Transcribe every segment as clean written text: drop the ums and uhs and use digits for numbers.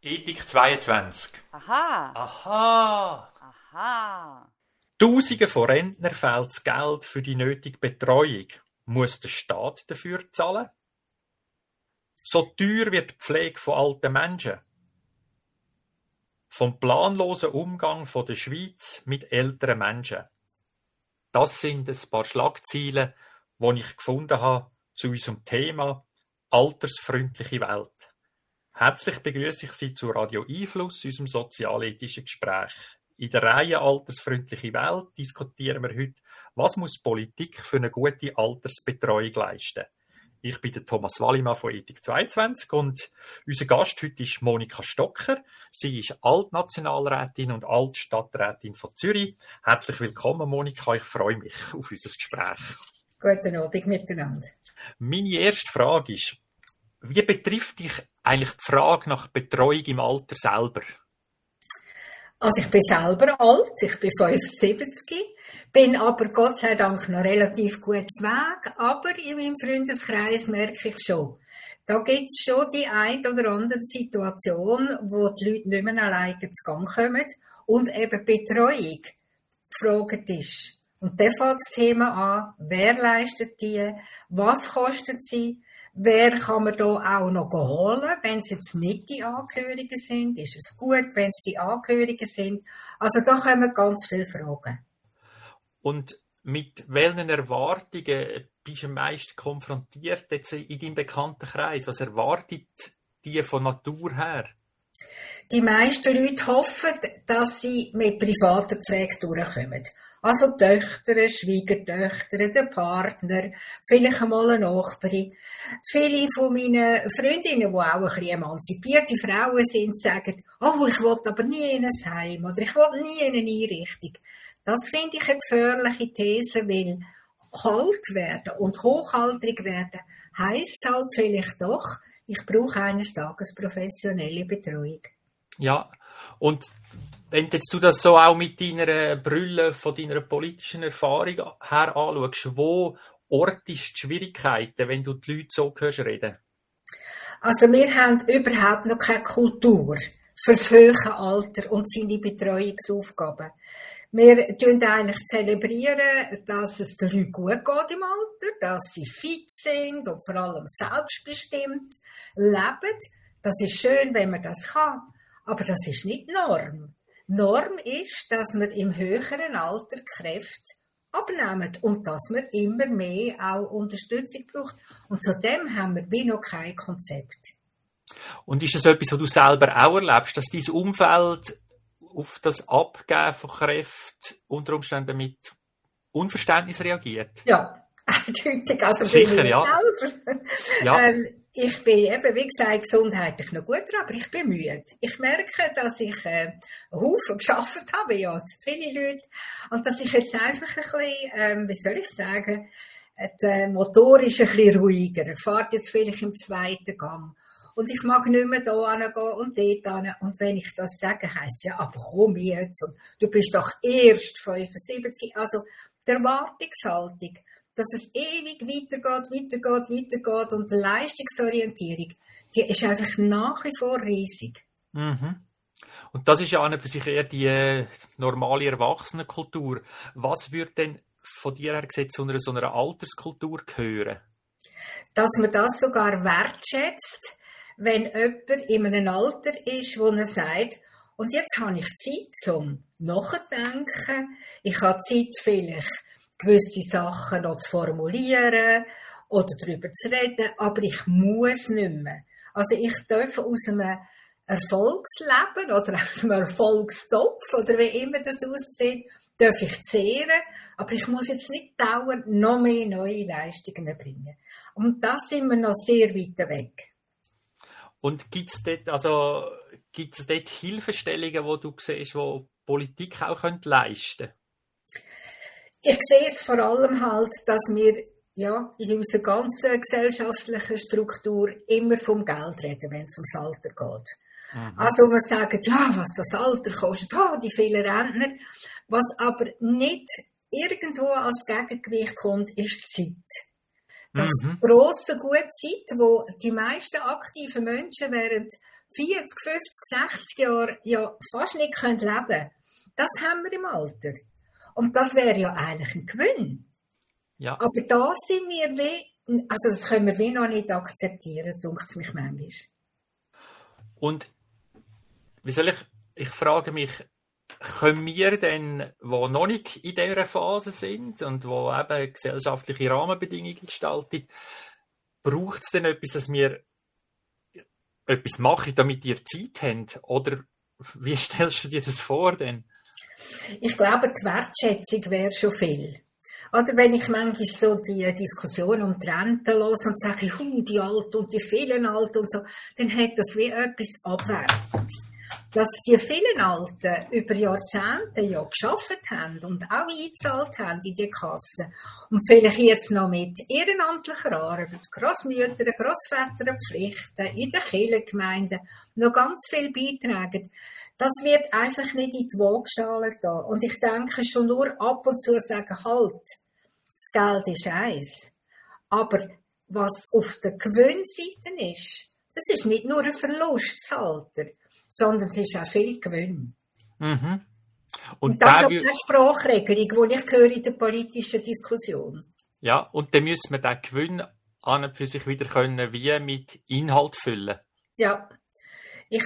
Ethik 22. Aha. Aha! Aha. Tausende von Rentnern fehlt das Geld für die nötige Betreuung. Muss der Staat dafür zahlen? So teuer wird die Pflege von alten Menschen. Vom planlosen Umgang von der Schweiz mit älteren Menschen. Das sind ein paar Schlagzeilen, die ich gefunden habe zu unserem Thema altersfreundliche Welt. Herzlich begrüße ich Sie zu Radio Einfluss, unserem sozialethischen Gespräch. In der Reihe Altersfreundliche Welt diskutieren wir heute, was muss Politik für eine gute Altersbetreuung leisten. Ich bin der Thomas Wallimann von Ethik 22 und unser Gast heute ist Monika Stocker. Sie ist Altnationalrätin und Altstadträtin von Zürich. Herzlich willkommen, Monika. Ich freue mich auf unser Gespräch. Guten Abend miteinander. Meine erste Frage ist, wie betrifft dich eigentlich die Frage nach Betreuung im Alter selber? Also ich bin selber alt, ich bin 75, bin aber Gott sei Dank noch relativ gut zu Weg, aber in meinem Freundeskreis merke ich schon, da gibt es schon die ein oder andere Situation, wo die Leute nicht mehr alleine zu Gang kommen und eben Betreuung gefragt ist. Und dann fängt das Thema an, wer leistet die, was kostet sie, wer kann man da auch noch holen, wenn es jetzt nicht die Angehörigen sind? Ist es gut, wenn es die Angehörigen sind? Also da kommen ganz viele Fragen. Und mit welchen Erwartungen bist du am meisten konfrontiert jetzt in deinem Bekanntenkreis? Was erwartet die von Natur her? Die meisten Leute hoffen, dass sie mit privaten Pflege durchkommen. Also Töchter, Schwiegertöchter, der Partner, vielleicht einmal eine Nachbarin. Viele von meinen Freundinnen, die auch ein bisschen emanzipierte Frauen sind, sagen, oh, ich will aber nie in ein Heim oder ich will nie in eine Einrichtung. Das finde ich eine gefährliche These, weil alt werden und hochaltrig werden heisst halt vielleicht doch, ich brauche eines Tages professionelle Betreuung. Ja, und wenn jetzt du das so auch mit deiner Brille von deiner politischen Erfahrung her anschaust, wo ortest die Schwierigkeiten, wenn du die Leute so hörst reden? Also wir haben überhaupt noch keine Kultur fürs höhere Alter und seine Betreuungsaufgaben. Wir tun eigentlich zelebrieren, dass es den Leuten gut geht im Alter, dass sie fit sind und vor allem selbstbestimmt leben. Das ist schön, wenn man das kann, aber das ist nicht Norm. Norm ist, dass wir im höheren Alter Kräfte abnehmen und dass man immer mehr auch Unterstützung braucht. Und zudem haben wir wie noch kein Konzept. Und ist das etwas, was du selber auch erlebst, dass dein Umfeld auf das Abgeben von Kräften unter Umständen mit Unverständnis reagiert? Ja, eindeutig. Also sicher, bin ich ja. selber. Ja. Ich bin eben, wie gesagt, gesundheitlich noch gut dran, aber ich bin müde. Ich merke, dass ich einen Haufen gearbeitet habe, ja, viele Leute, und dass ich jetzt einfach ein bisschen, wie soll ich sagen, der Motor ist ein bisschen ruhiger. Er fährt jetzt vielleicht im zweiten Gang. Und ich mag nicht mehr da hingehen und dort hin. Und wenn ich das sage, heisst es ja, aber komm jetzt. Und du bist doch erst 75. Also, die Erwartungshaltung, dass es ewig weitergeht und die Leistungsorientierung, die ist einfach nach wie vor riesig. Mhm. Und das ist ja an und für sich eher die normale Erwachsenenkultur. Was würde denn von dir her gesehen zu so einer Alterskultur gehören? Dass man das sogar wertschätzt, wenn jemand in einem Alter ist, wo er sagt, und jetzt habe ich Zeit zum Nachdenken, ich habe Zeit vielleicht gewisse Sachen noch zu formulieren oder darüber zu reden, aber ich muss nicht mehr. Also ich darf aus einem Erfolgsleben oder aus einem Erfolgstopf oder wie immer das aussieht, darf ich zehren, aber ich muss jetzt nicht dauernd noch mehr neue Leistungen bringen. Und da sind wir noch sehr weit weg. Und gibt es dort Hilfestellungen, wo du siehst, wo Politik auch leisten könnte? Ich sehe es vor allem halt, dass wir ja in unserer ganzen gesellschaftlichen Struktur immer vom Geld reden, wenn es ums Alter geht. Mhm. Also wir sagen, ja, was das Alter kostet, die vielen Rentner. Was aber nicht irgendwo als Gegengewicht kommt, ist die Zeit. Das grosse, gute Zeit, wo die meisten aktiven Menschen während 40, 50, 60 Jahre ja fast nicht leben können. Das haben wir im Alter. Und das wäre ja eigentlich ein Gewinn. Ja. Aber da sind wir also das können wir noch nicht akzeptieren, denkt es mich manchmal. Und ich frage mich, können wir denn, die noch nicht in dieser Phase sind und wo eben gesellschaftliche Rahmenbedingungen gestaltet, braucht es denn etwas, dass wir etwas machen, damit ihr Zeit habt? Oder wie stellst du dir das vor denn? Ich glaube, die Wertschätzung wäre schon viel. Oder wenn ich manchmal so die Diskussion um die Rente höre und sage, die Alten und die vielen Alten und so, dann hat das wie etwas abwertet. Dass die vielen Alten über Jahrzehnte ja geschafft haben und auch eingezahlt haben in die Kasse und vielleicht jetzt noch mit ehrenamtlicher Arbeit, Grossmütter, Grossväter Pflichten in den Kirchengemeinden noch ganz viel beitragen. Das wird einfach nicht in die Waagschale da. Und ich denke schon nur ab und zu sagen, halt, das Geld ist eins. Aber was auf der Gewinnseite ist, das ist nicht nur ein Verlustalter, sondern es ist auch viel Gewinn. Mhm. Und das ist noch keine Sprachregelung, die ich höre in der politischen Diskussion. Ja, und dann müssen wir den Gewinn an und für sich wieder können, wie mit Inhalt füllen. Ja. Ich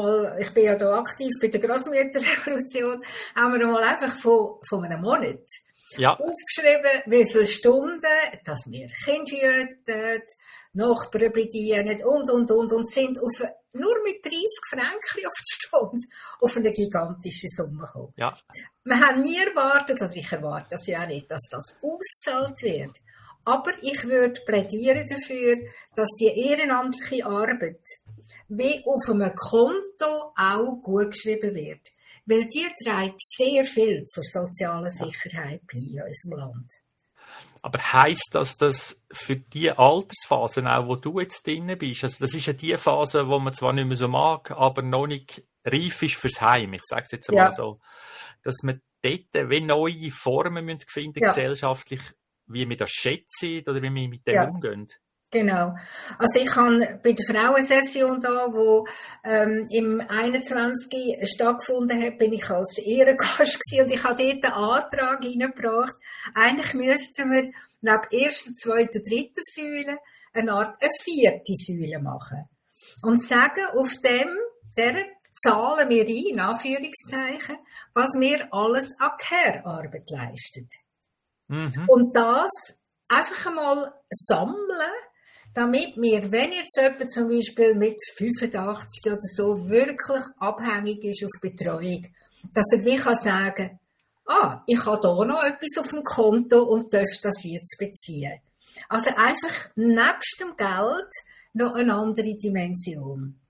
bin ja da aktiv bei der Grossmütterrevolution, haben wir mal einfach von einem Monat aufgeschrieben, wie viele Stunden, dass wir Kinder hüten, Nachbarn bedienen und sind nur mit 30 Franken auf die Stunde auf eine gigantische Summe gekommen. Ja. Wir haben nie erwartet, also ich erwarte das ja auch nicht, dass das ausgezahlt wird. Aber ich würde plädieren dafür, dass die ehrenamtliche Arbeit wie auf einem Konto auch gut geschrieben wird. Weil die trägt sehr viel zur sozialen Sicherheit bei in unserem Land. Aber heisst das für die Altersphasen auch, wo du jetzt drin bist? Also das ist ja die Phase, wo man zwar nicht mehr so mag, aber noch nicht reif ist fürs Heim. Ich sage es jetzt einmal so. Dass man dort wie neue Formen finden gesellschaftlich, wie wir das schätzen oder wie wir mit dem umgehen. Genau. Also ich habe bei der Frauensession da, wo im 21. stattgefunden hat, bin ich als Ehrengast gewesen und ich habe dort einen Antrag hineingebracht. Eigentlich müssten wir neben erster, zweiter, dritter Säule eine Art eine vierte Säule machen. Und sagen, auf der zahlen wir ein, in Anführungszeichen, was wir alles an Care-Arbeit leisten. Mhm. Und das einfach einmal sammeln, damit wir, wenn jetzt jemand zum Beispiel mit 85 oder so wirklich abhängig ist auf Betreuung, dass er wie kann sagen, ich habe da noch etwas auf dem Konto und darf das jetzt beziehen. Also einfach nebst dem Geld noch eine andere Dimension.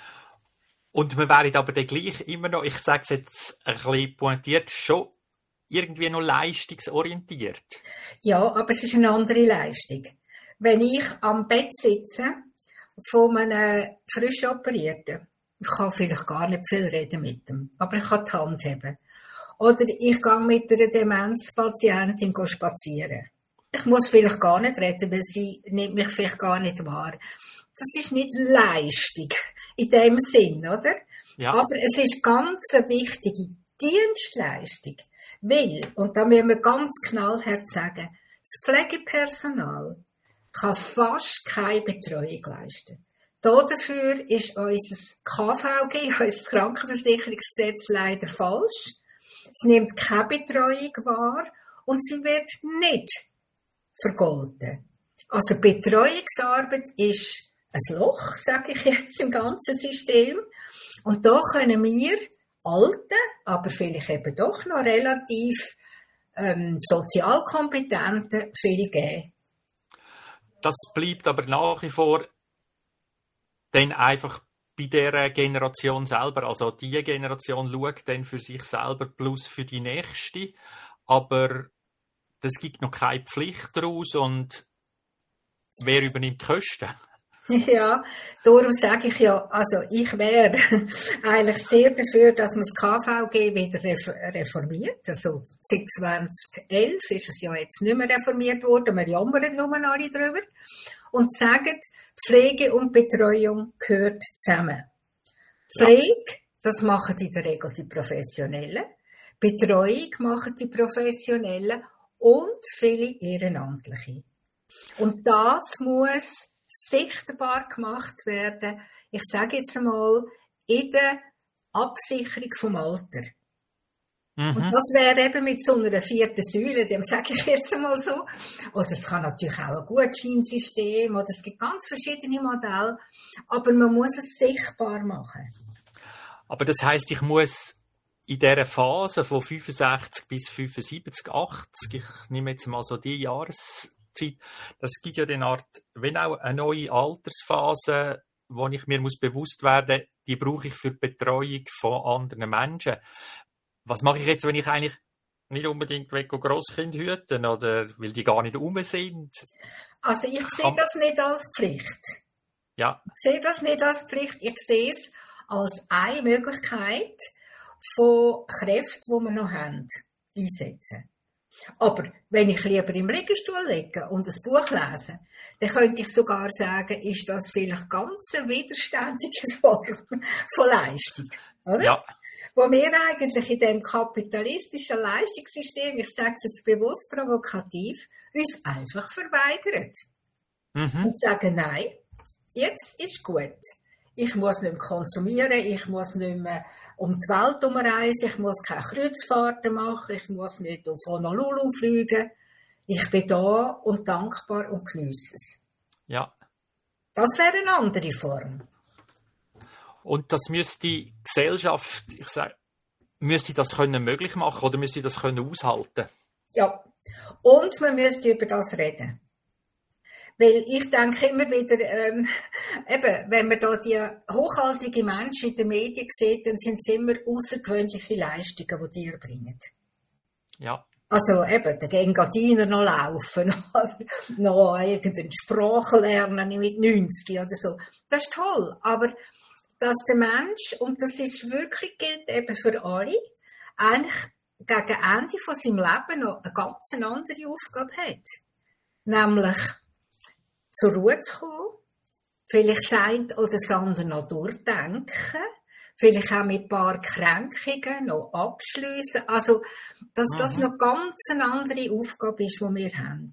Und wir wären aber dann gleich immer noch, ich sage es jetzt ein bisschen pointiert, schon irgendwie noch leistungsorientiert. Ja, aber es ist eine andere Leistung. Wenn ich am Bett sitze von einem frisch Operierten, ich kann vielleicht gar nicht viel reden mit ihm, aber ich kann die Hand heben. Oder ich gehe mit einer Demenzpatientin spazieren. Ich muss vielleicht gar nicht reden, weil sie nimmt mich vielleicht gar nicht wahr. Das ist nicht Leistung in dem Sinn, oder? Ja. Aber es ist ganz eine wichtige Dienstleistung. Weil, und da müssen wir ganz knallhart sagen, das Pflegepersonal kann fast keine Betreuung leisten. Dafür ist unser KVG, unser Krankenversicherungsgesetz, leider falsch. Es nimmt keine Betreuung wahr und sie wird nicht vergolten. Also Betreuungsarbeit ist ein Loch, sage ich jetzt, im ganzen System. Und da können wir Alten, aber vielleicht eben doch noch relativ Sozialkompetenten viel geben. Das bleibt aber nach wie vor dann einfach bei der Generation selber. Also die Generation schaut dann für sich selber plus für die nächste. Aber das gibt noch keine Pflicht daraus und wer übernimmt die Kosten? Ja, darum sage ich ja, also ich wäre eigentlich sehr dafür, dass man das KVG wieder reformiert. Also seit 2011 ist es ja jetzt nicht mehr reformiert worden, wir jammern nur alle drüber. Und sagen, Pflege und Betreuung gehört zusammen. Pflege, das machen in der Regel die Professionellen. Betreuung machen die Professionellen und viele Ehrenamtliche. Und das muss sichtbar gemacht werden, ich sage jetzt einmal, in der Absicherung vom Alter. Und das wäre eben mit so einer 4. Säule, dem sage ich jetzt einmal so. Oder es kann natürlich auch ein Gutscheinsystem, oder es gibt ganz verschiedene Modelle, aber man muss es sichtbar machen. Aber das heisst, ich muss in dieser Phase von 65 bis 75, 80, ich nehme jetzt mal so die Jahreszeit, das gibt ja eine Art, wenn auch eine neue Altersphase, wo ich mir bewusst werden muss, die brauche ich für die Betreuung von anderen Menschen. Was mache ich jetzt, wenn ich eigentlich nicht unbedingt Grosskind hüten oder weil die gar nicht rum sind? Also ich sehe das nicht als Pflicht. Ja. Ich sehe das nicht als Pflicht. Ich sehe es als eine Möglichkeit von Kräften, die wir noch haben, einsetzen. Aber wenn ich lieber im Liegestuhl liege und ein Buch lese, dann könnte ich sogar sagen, ist das vielleicht ganz eine widerständige Form von Leistung, oder? Ja. Wo wir eigentlich in dem kapitalistischen Leistungssystem, ich sage es jetzt bewusst provokativ, uns einfach verweigern. Und sagen, nein, jetzt ist gut. Ich muss nicht mehr konsumieren, ich muss nicht mehr um die Welt umreisen, ich muss keine Kreuzfahrten machen, ich muss nicht auf Honolulu fliegen. Ich bin da und dankbar und geniesse es. Ja. Das wäre eine andere Form. Und das müsste die Gesellschaft, müsste das können möglich machen oder müsste das können aushalten? Ja. Und man müsste über das reden. Weil ich denke immer wieder, eben, wenn man da die hochhaltigen Menschen in den Medien sieht, dann sind es immer außergewöhnliche Leistungen, die erbringen. Ja. Also eben, der Engadiner noch laufen, noch irgendeine Sprache lernen mit 90 oder so. Das ist toll, aber dass der Mensch, und das ist wirklich, gilt eben für alle, eigentlich gegen Ende von seinem Leben noch eine ganz andere Aufgabe hat. Nämlich zur Ruhe zu kommen, vielleicht das eine oder das andere noch durchdenken, vielleicht auch mit ein paar Kränkungen noch abschliessen. Also, dass das noch ganz eine andere Aufgabe ist, die wir haben.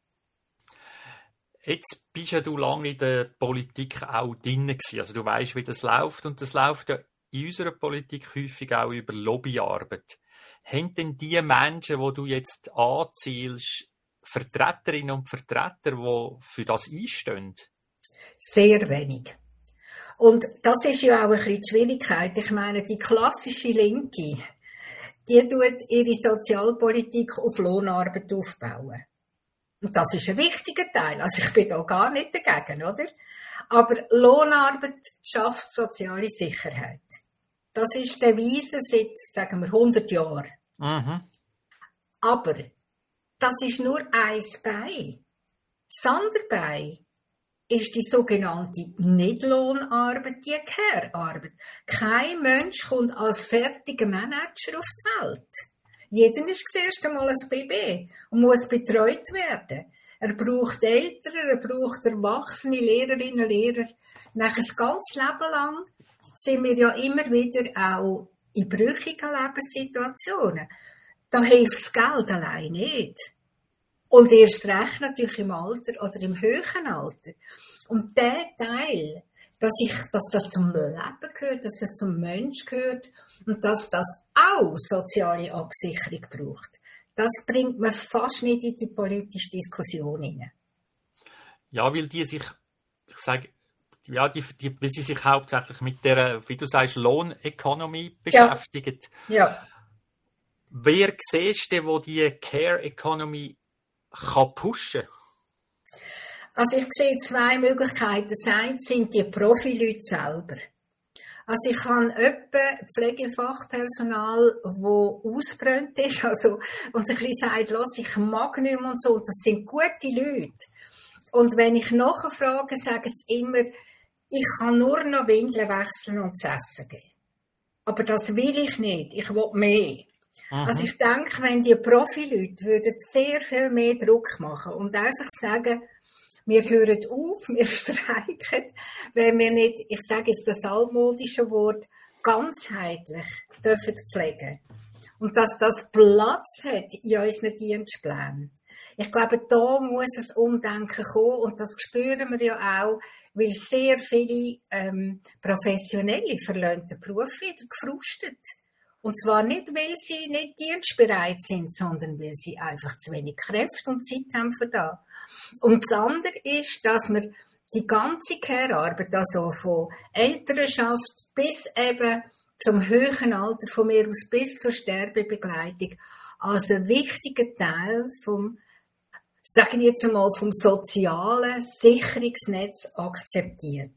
Jetzt bist ja du lange in der Politik auch drin gewesen. Also du weißt, wie das läuft. Und das läuft ja in unserer Politik häufig auch über Lobbyarbeit. Haben denn die Menschen, die du jetzt anzielst, Vertreterinnen und Vertreter, die für das einstehen? Sehr wenig. Und das ist ja auch ein bisschen die Schwierigkeit. Ich meine, die klassische Linke, die tut ihre Sozialpolitik auf Lohnarbeit aufbauen. Und das ist ein wichtiger Teil. Also ich bin da gar nicht dagegen, oder? Aber Lohnarbeit schafft soziale Sicherheit. Das ist die Devise seit, sagen wir, 100 Jahren. Aber das ist nur ein Bein. Das andere Bein ist die sogenannte Nicht-Lohnarbeit, die Care-Arbeit. Kein Mensch kommt als fertiger Manager auf die Welt. Jeder ist zuerst einmal ein Baby und muss betreut werden. Er braucht Eltern, er braucht erwachsene Lehrerinnen und Lehrer. Nach ein ganzes Leben lang sind wir ja immer wieder auch in brüchigen Lebenssituationen. Da hilft das Geld allein nicht. Und erst recht natürlich im Alter oder im höheren Alter. Und der Teil, dass das zum Leben gehört, dass das zum Mensch gehört und dass das auch soziale Absicherung braucht, das bringt man fast nicht in die politische Diskussion hinein. Ja, weil die sich, ich sage, ja, weil sie sich hauptsächlich mit der, wie du sagst, Lohneconomy beschäftigen. Ja. Wer siehst du, wo die Care Economy kann pushen? Also ich sehe zwei Möglichkeiten. Das eine sind die Profileute selber. Also ich habe etwa Pflegefachpersonal, das ausgebrannt ist, also, und ein bisschen sagt, los, ich mag nicht mehr und so. Das sind gute Leute. Und wenn ich nachfrage, sagen sie immer, ich kann nur noch Windeln wechseln und zu essen geben. Aber das will ich nicht. Ich will mehr. Also ich denke, wenn die Profileute würden sehr viel mehr Druck machen und einfach sagen, Wir hören auf, wir streiken, wenn wir nicht, ich sage jetzt das altmodische Wort, ganzheitlich dürfen pflegen. Und dass das Platz hat in unseren Dienstplänen. Ich glaube, da muss ein Umdenken kommen und das spüren wir ja auch, weil sehr viele Professionelle verlassen den Beruf wieder gefrustet. Und zwar nicht, weil sie nicht dienstbereit sind, sondern weil sie einfach zu wenig Kräfte und Zeit haben für das. Und das andere ist, dass wir die ganze Care-Arbeit, also von Elternschaft bis eben zum höheren Alter von mir aus bis zur Sterbebegleitung, als einen wichtigen Teil vom, sage ich jetzt einmal, vom sozialen Sicherungsnetz akzeptiert.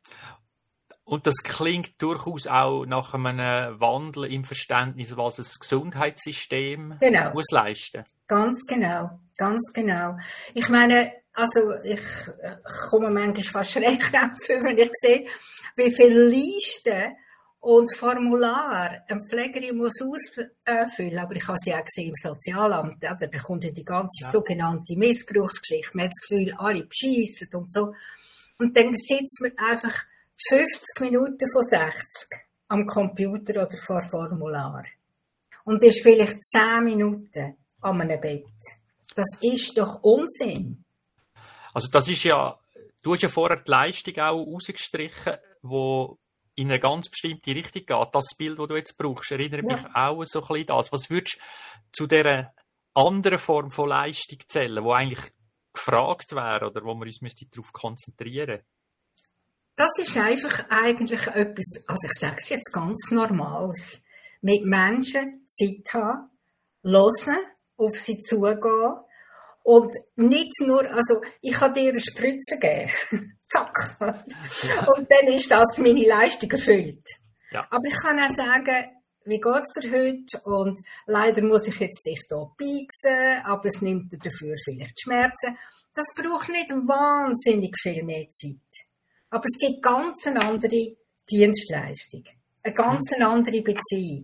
Und das klingt durchaus auch nach einem Wandel im Verständnis, was das Gesundheitssystem muss leisten. Ganz genau, ganz genau. Ich meine, also ich komme manchmal fast Schreckkrämpfe, wenn ich sehe, wie viele Listen und Formulare eine Pflegerin muss ausfüllen. Aber ich habe sie auch gesehen im Sozialamt. Oder? Da kommt ja die ganze sogenannte Missbrauchsgeschichte. Man hat das Gefühl, alle beschissen und so. Und dann sitzt man einfach 50 Minuten von 60 am Computer oder vor Formular. Und ist vielleicht 10 Minuten an einem Bett. Das ist doch Unsinn. Also das ist ja, du hast ja vorher die Leistung auch rausgestrichen, die in eine ganz bestimmte Richtung geht. Das Bild, das du jetzt brauchst, erinnert mich auch so ein bisschen das. Was würdest du zu dieser anderen Form von Leistung zählen, die eigentlich gefragt wäre oder wo wir uns darauf konzentrieren müssten? Das ist einfach eigentlich etwas, also ich sage es jetzt ganz Normales. Mit Menschen Zeit haben, hören, auf sie zugehen und nicht nur, also ich kann dir eine Spritze geben, zack, und dann ist das meine Leistung erfüllt. Ja. Aber ich kann auch sagen, wie geht's dir heute? Und leider muss ich jetzt dich hier pieksen, aber es nimmt dir dafür vielleicht Schmerzen. Das braucht nicht wahnsinnig viel mehr Zeit. Aber es gibt ganz eine andere Dienstleistung, eine ganz andere Beziehung.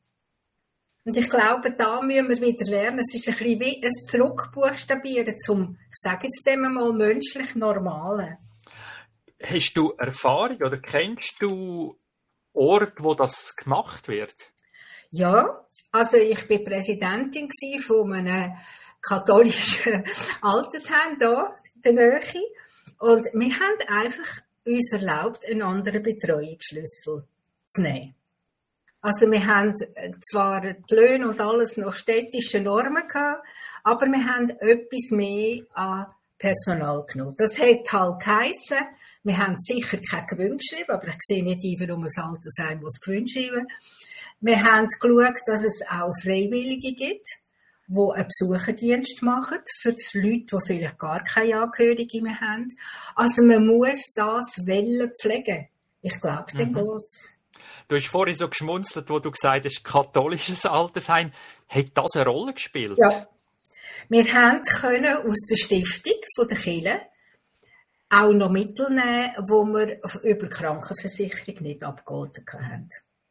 Und ich glaube, da müssen wir wieder lernen, es ist ein bisschen wie ein Zurückbuchstabieren zum, ich sage jetzt dem mal, menschlich Normalen. Hast du Erfahrung oder kennst du Orte, wo das gemacht wird? Ja, also ich bin Präsidentin von einem katholischen Altersheim hier in der Nähe. Und wir haben einfach uns erlaubt, einen anderen Betreuungsschlüssel zu nehmen. Also wir haben zwar die Löhne und alles nach städtischen Normen gehabt, aber wir haben etwas mehr an Personal genommen. Das hat halt geheissen, wir haben sicher kein Gewinn geschrieben, aber ich sehe nicht ein, warum ein Altersheim muss Gewinn schreiben. Wir haben geschaut, dass es auch Freiwillige gibt, die einen Besucherdienst machen für die Leute, die vielleicht gar keine Angehörigen mehr haben. Also man muss das pflegen. Ich glaube, dann geht's. Du hast vorhin so geschmunzelt, wo du gesagt hast, katholisches Altersheim. Hat das eine Rolle gespielt? Ja. Wir können aus der Stiftung von der Kirche auch noch Mittel nehmen, die wir über die Krankenversicherung nicht abgeholfen haben.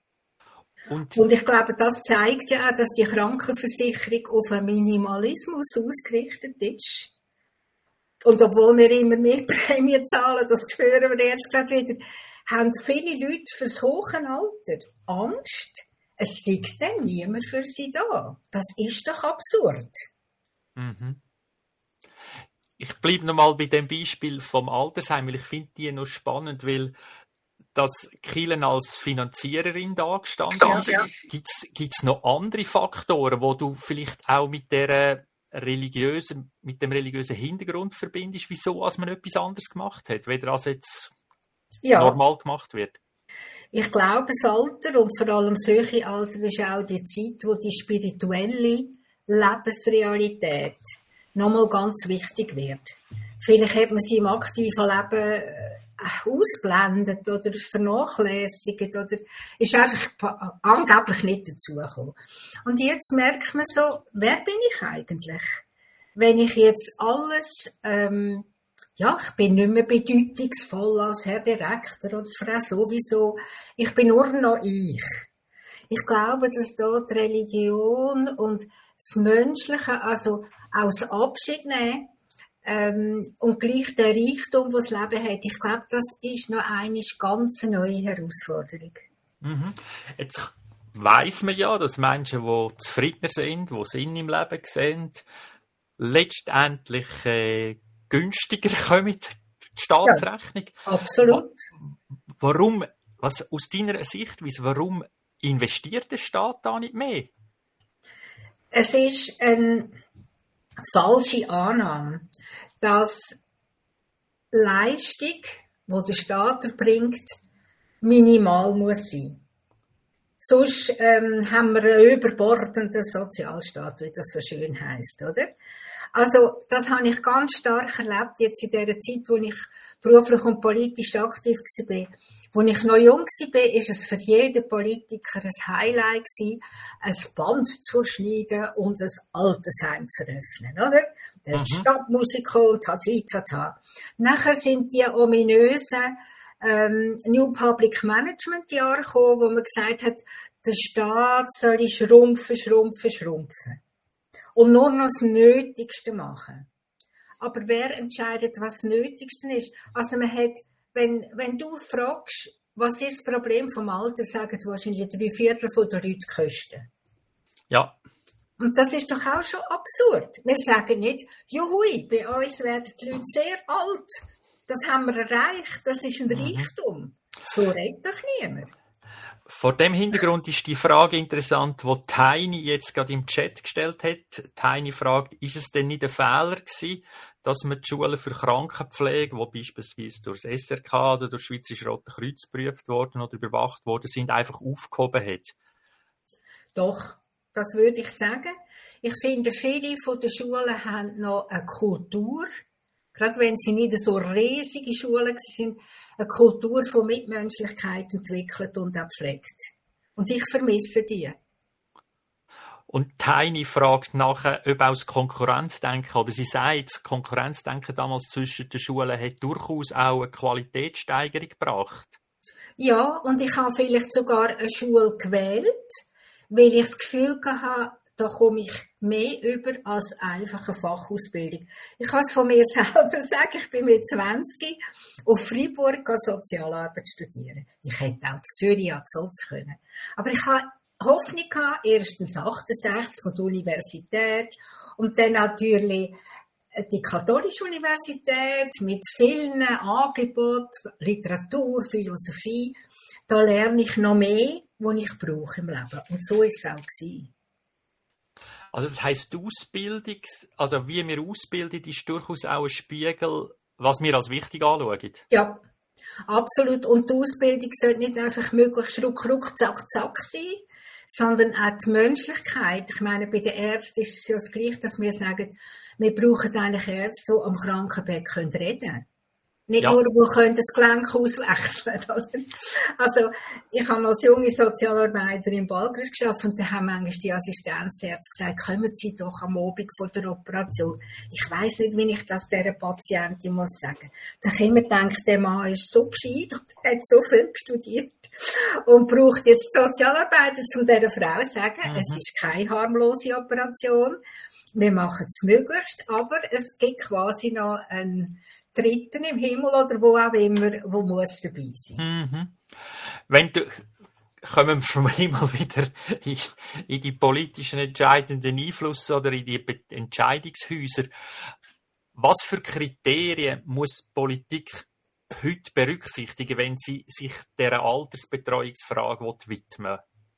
Und ich glaube, das zeigt ja auch, dass die Krankenversicherung auf einen Minimalismus ausgerichtet ist. Und obwohl wir immer mehr Prämien zahlen, das spüren wir jetzt gerade wieder, haben viele Leute fürs hohe Alter Angst, es sei dann niemand für sie da. Das ist doch absurd. Mhm. Ich bleibe nochmal bei dem Beispiel vom Altersheim, weil ich finde die noch spannend, weil dass Kirche als Finanziererin da gestanden ist. Ja. Gibt's noch andere Faktoren, wo du vielleicht auch mit dem religiösen Hintergrund verbindest, wieso als man etwas anderes gemacht hat, weder als jetzt normal gemacht wird? Ich glaube, das Alter und vor allem das höhere Alter ist auch die Zeit, wo die spirituelle Lebensrealität nochmal ganz wichtig wird. Vielleicht hat man sie im aktiven Leben ausblendet oder vernachlässigt oder ist einfach angeblich nicht dazugekommen. Und jetzt merkt man so, wer bin ich eigentlich? Wenn ich jetzt alles, ich bin nicht mehr bedeutungsvoll als Herr Direktor oder Frau sowieso, ich bin nur noch ich. Ich glaube, dass da die Religion und das Menschliche, also aus Abschied nehmen, und gleich der Reichtum, den das Leben hat. Ich glaube, das ist noch eine ganz neue Herausforderung. Mhm. Jetzt weiss man ja, dass Menschen, die zufriedener sind, die Sinn im Leben sehen, letztendlich günstiger kommen, die Staatsrechnung. Ja, absolut. Warum, was aus deiner Sichtweise, warum investiert der Staat da nicht mehr? Es ist eine falsche Annahme, dass Leistung, die der Staat erbringt, minimal muss sein. Sonst haben wir einen überbordenden Sozialstaat, wie das so schön heisst, oder? Also, das habe ich ganz stark erlebt, jetzt in der Zeit, wo ich beruflich und politisch aktiv war. Als ich noch jung war, ist es für jeden Politiker ein Highlight gewesen, ein Band zu schneiden und ein Altersheim zu eröffnen, oder? Der Stadtmusiker und Tata. Nachher sind die ominösen New Public Management Jahre gekommen, wo man gesagt hat, der Staat soll schrumpfen. Und nur noch das Nötigste machen. Aber wer entscheidet, was das Nötigste ist? Also man hat, wenn du fragst, was ist das Problem vom Alter, sagen wahrscheinlich 3/4 der Leute Kosten. Ja. Und das ist doch auch schon absurd. Wir sagen nicht, juhui, bei uns werden die Leute sehr alt. Das haben wir erreicht, das ist ein Reichtum. So redet doch niemand. Vor dem Hintergrund ist die Frage interessant, die Tiny jetzt gerade im Chat gestellt hat. Tiny fragt, ist es denn nicht ein Fehler gewesen, dass man die Schulen für Krankenpflege, die beispielsweise durch das SRK, also durch das Schweizerische Rote Kreuz geprüft worden oder überwacht worden sind, einfach aufgehoben hat? Doch, das würde ich sagen. Ich finde, viele von den Schulen haben noch eine Kultur, gerade wenn sie nicht so riesige Schulen sind, eine Kultur von Mitmenschlichkeit entwickelt und auch pflegt. Und ich vermisse die. Und Tiny fragt nachher, ob auch das Konkurrenzdenken, oder sie sagt, das Konkurrenzdenken damals zwischen den Schulen hat durchaus auch eine Qualitätssteigerung gebracht. Ja, und ich habe vielleicht sogar eine Schule gewählt, weil ich das Gefühl hatte, da komme ich mehr über als einfach eine Fachausbildung. Ich kann es von mir selber sagen, ich bin mit 20 auf Freiburg Sozialarbeit studieren. Ich hätte auch in Zürich an die Soz können. Aber ich habe Hoffnung gehabt, erstens 68 und die Universität und dann natürlich die katholische Universität mit vielen Angeboten, Literatur, Philosophie. Da lerne ich noch mehr, was ich brauche im Leben. Und so war es auch gewesen. Also das heisst, die Ausbildung, also wie wir ausbilden, ist durchaus auch ein Spiegel, was wir als wichtig anschauen. Ja, absolut. Und die Ausbildung sollte nicht einfach möglichst ruck, zack, zack sein, sondern auch die Menschlichkeit. Ich meine, bei den Ärzten ist es ja das Gleiche, dass wir sagen, wir brauchen eigentlich Ärzte, die am Krankenbett reden können. Nicht nur, die das Gelenk auswechseln können. Also, ich habe als junge Sozialarbeiterin in Balgris gearbeitet und da haben manchmal die Assistenzärzte gesagt, kommen Sie doch am Abend vor der Operation. Ich weiss nicht, wie ich das dieser Patientin muss sagen. Da habe ich immer gedacht, der Mann ist so gescheit und hat so viel studiert und braucht jetzt Sozialarbeiter, um dieser Frau zu sagen, es ist keine harmlose Operation. Wir machen es möglichst, aber es gibt quasi noch einen Dritten im Himmel oder wo auch immer, wo muss dabei sein. Kommen wir vom Himmel wieder in die politischen entscheidenden Einfluss oder in die Entscheidungshäuser. Was für Kriterien muss die Politik heute berücksichtigen, wenn sie sich dieser Altersbetreuungsfrage widmen will?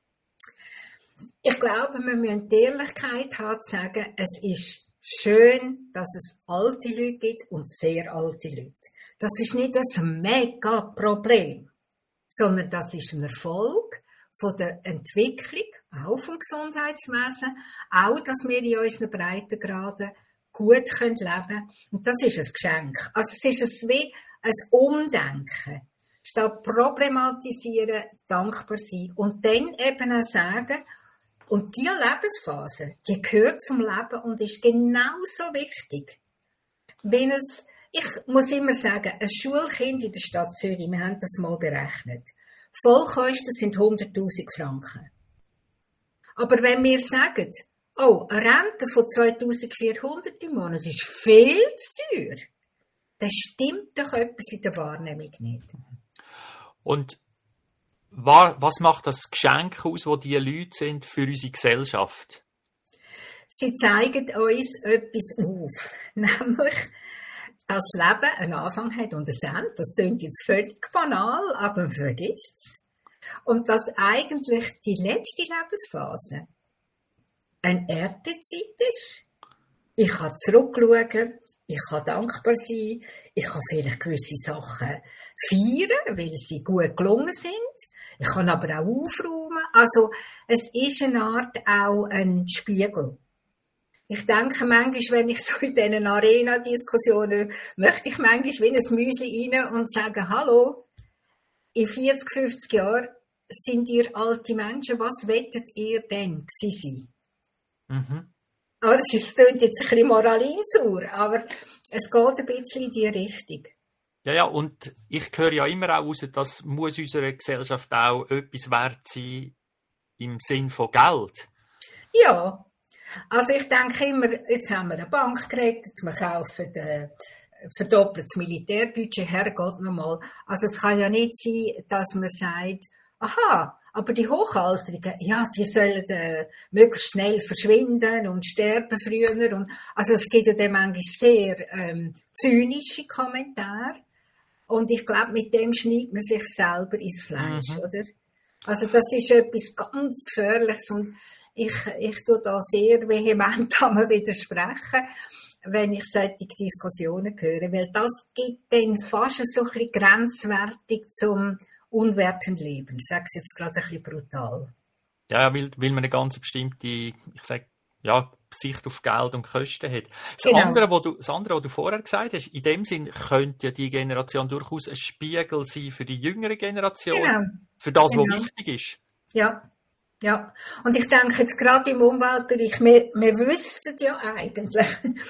Ich glaube, wir müssen die Ehrlichkeit haben, zu sagen, es ist schön, dass es alte Leute gibt und sehr alte Leute. Das ist nicht ein Mega-Problem, sondern das ist ein Erfolg von der Entwicklung, auch vom Gesundheitswesen, auch, dass wir in unseren Breitengraden gut leben können. Und das ist ein Geschenk. Also es ist wie ein Umdenken. Statt problematisieren, dankbar sein. Und dann eben auch sagen, und diese Lebensphase, die gehört zum Leben und ist genauso wichtig. Ich muss immer sagen, ein Schulkind in der Stadt Zürich, wir haben das mal berechnet, Vollkosten sind 100'000 Franken. Aber wenn wir sagen, oh, eine Rente von 2400 im Monat ist viel zu teuer. Das stimmt doch etwas in der Wahrnehmung nicht. Und was macht das Geschenk aus, wo die Leute sind für unsere Gesellschaft? Sie zeigen uns etwas auf, nämlich, dass das Leben einen Anfang hat und ein Ende. Das klingt jetzt völlig banal, aber man vergisst es. Und dass eigentlich die letzte Lebensphase eine Erntezeit ist. Ich kann zurückschauen, ich kann dankbar sein, ich kann vielleicht gewisse Sachen feiern, weil sie gut gelungen sind. Ich kann aber auch aufräumen. Also, es ist eine Art auch ein Spiegel. Ich denke manchmal, wenn ich so in diesen Arena-Diskussionen, möchte ich manchmal wie ein Müsli rein und sagen, hallo, in 40, 50 Jahren sind ihr alte Menschen, was wettet ihr denn gewesen sein? Mhm. Aber es klingt jetzt ein bisschen moralinsauer, aber es geht ein bisschen in die Richtung. Ja, und ich höre ja immer auch raus, dass muss unserer Gesellschaft auch etwas wert sein im Sinn von Geld. Ja, also ich denke immer, jetzt haben wir eine Bank gerettet, wir kaufen verdoppelt das Militärbudget, Herrgott nochmal. Also es kann ja nicht sein, dass man sagt, aha, aber die Hochaltrigen, ja, die sollen möglichst schnell verschwinden und sterben früher. Und, also es gibt ja dann manchmal sehr zynische Kommentare. Und ich glaube, mit dem schneidet man sich selber ins Fleisch, oder? Also das ist etwas ganz Gefährliches und ich tue da sehr vehement widersprechen, wenn ich solche Diskussionen höre, weil das gibt dann fast so ein bisschen grenzwertig zum unwerten Leben. Ich sage es jetzt gerade ein bisschen brutal. Ja, weil man eine ganz bestimmte, ich sage, ja, Sicht auf Geld und Kosten hat. Das Genau. andere, was du vorher gesagt hast, in dem Sinn könnte ja die Generation durchaus ein Spiegel sein für die jüngere Generation, Genau. für das, was Genau. wichtig ist. Ja. Ja, und ich denke jetzt gerade im Umweltbereich, wir wüssten ja eigentlich,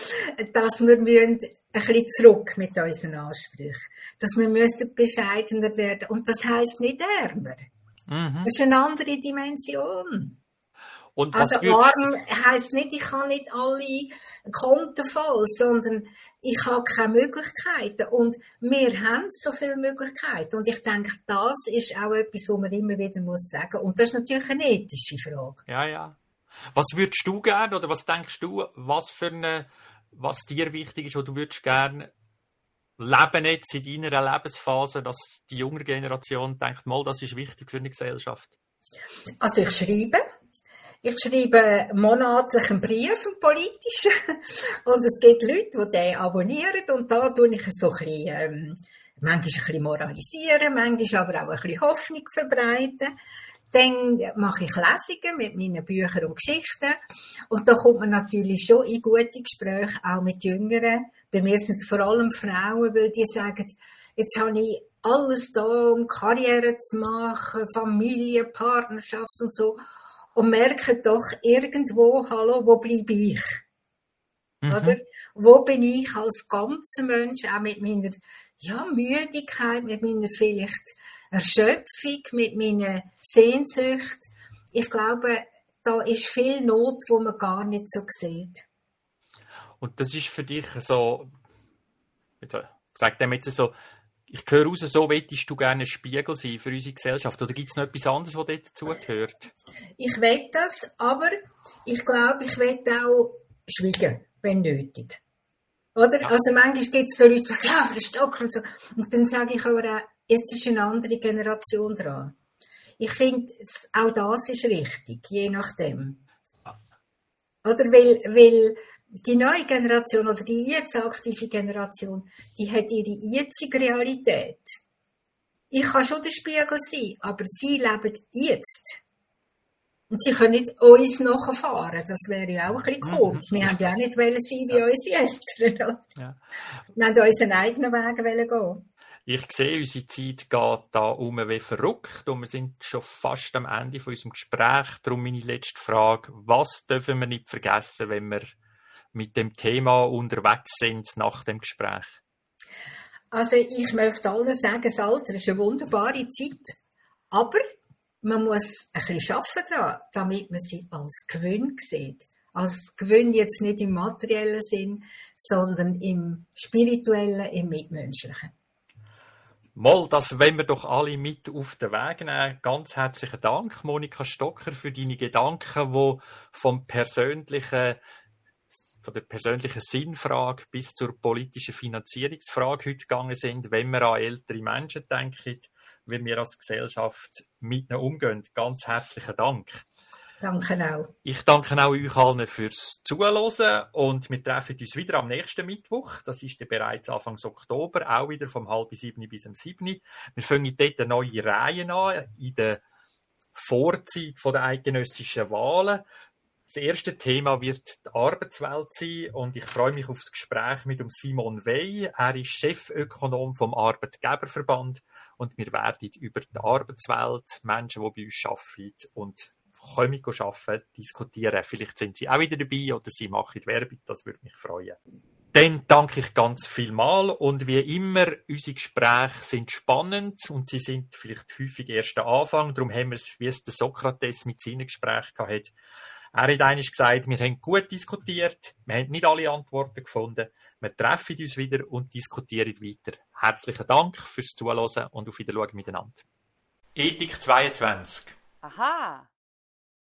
dass wir ein bisschen zurück mit unseren Ansprüchen, dass wir bescheidener werden und das heisst nicht ärmer. Mhm. Das ist eine andere Dimension. Und was Also würdest arm heisst nicht, ich habe nicht alle Konten voll, sondern ich habe keine Möglichkeiten. Und wir haben so viele Möglichkeiten. Und ich denke, das ist auch etwas, was man immer wieder muss sagen. Und das ist natürlich eine ethische Frage. Ja. Was würdest du gerne, oder was denkst du, was dir wichtig ist, oder du würdest gerne leben jetzt in deiner Lebensphase, dass die junge Generation denkt, mal, das ist wichtig für eine Gesellschaft? Also ich schreibe monatlich einen Brief, einen politischen. Und es gibt Leute, die den abonnieren. Und da tue ich so ein bisschen, manchmal ein bisschen moralisieren, manchmal aber auch ein bisschen Hoffnung verbreiten. Dann mache ich Lesungen mit meinen Büchern und Geschichten. Und da kommt man natürlich schon in gute Gespräche, auch mit Jüngeren. Bei mir sind es vor allem Frauen, weil die sagen, jetzt habe ich alles da, um Karriere zu machen, Familie, Partnerschaft und so. Und merken doch irgendwo, hallo, wo bleibe ich? Oder? Wo bin ich als ganzer Mensch, auch mit meiner Müdigkeit, mit meiner vielleicht Erschöpfung, mit meiner Sehnsucht? Ich glaube, da ist viel Not, wo man gar nicht so sieht. Und das ist für dich so, sag dem jetzt so, ich höre raus, so möchtest du gerne ein Spiegel sein für unsere Gesellschaft. Oder gibt es noch etwas anderes, was dort dazugehört? Ich will das, aber ich glaube, ich will auch schweigen, wenn nötig. Oder? Ja. Also manchmal gibt es so Leute, die sagen, ja, verstocken und so. Und dann sage ich aber auch, jetzt ist eine andere Generation dran. Ich finde, auch das ist richtig, je nachdem. Oder? Weil die neue Generation oder die jetzt aktive Generation, die hat ihre jetzige Realität. Ich kann schon der Spiegel sein, aber sie leben jetzt. Und sie können nicht uns nachfahren. Das wäre ja auch ein bisschen komisch. Wir haben ja auch nicht sein wie unsere Eltern. Ja. Wir wollten unseren eigenen Weg gehen. Ich sehe, unsere Zeit geht da um wie verrückt und wir sind schon fast am Ende von unserem Gespräch. Darum meine letzte Frage. Was dürfen wir nicht vergessen, wenn wir mit dem Thema unterwegs sind nach dem Gespräch? Also ich möchte allen sagen, das Alter ist eine wunderbare Zeit, aber man muss ein bisschen arbeiten daran, damit man sie als Gewinn sieht. Also Gewinn jetzt nicht im materiellen Sinn, sondern im spirituellen, im mitmenschlichen. Mal, das wollen wir doch alle mit auf den Weg nehmen. Ganz herzlichen Dank, Monika Stocker, für deine Gedanken, die von der persönlichen Sinnfrage bis zur politischen Finanzierungsfrage heute gegangen sind. Wenn wir an ältere Menschen denken, wie wir als Gesellschaft mit ihnen umgehen. Ganz herzlichen Dank. Danke auch. Ich danke auch euch allen fürs Zuhören und wir treffen uns wieder am nächsten Mittwoch. Das ist ja bereits Anfang Oktober, auch wieder vom 6:30 bis 7. Wir fangen dort eine neue Reihe an in der Vorzeit der eidgenössischen Wahlen. Das erste Thema wird die Arbeitswelt sein und ich freue mich auf das Gespräch mit dem Simon Wey. Er ist Chefökonom vom Arbeitgeberverband und wir werden über die Arbeitswelt, Menschen, die bei uns arbeiten und kommen arbeiten, diskutieren. Vielleicht sind Sie auch wieder dabei oder Sie machen Werbung, das würde mich freuen. Dann danke ich ganz vielmal und wie immer, unsere Gespräche sind spannend und sie sind vielleicht häufig erst der Anfang. Darum haben wir es, wie es der Sokrates mit seinen Gesprächen hatte. Er hat einmal gesagt, wir haben gut diskutiert, wir haben nicht alle Antworten gefunden. Wir treffen uns wieder und diskutieren weiter. Herzlichen Dank fürs Zuhören und auf Wiedersehen miteinander. Ethik 22. Aha.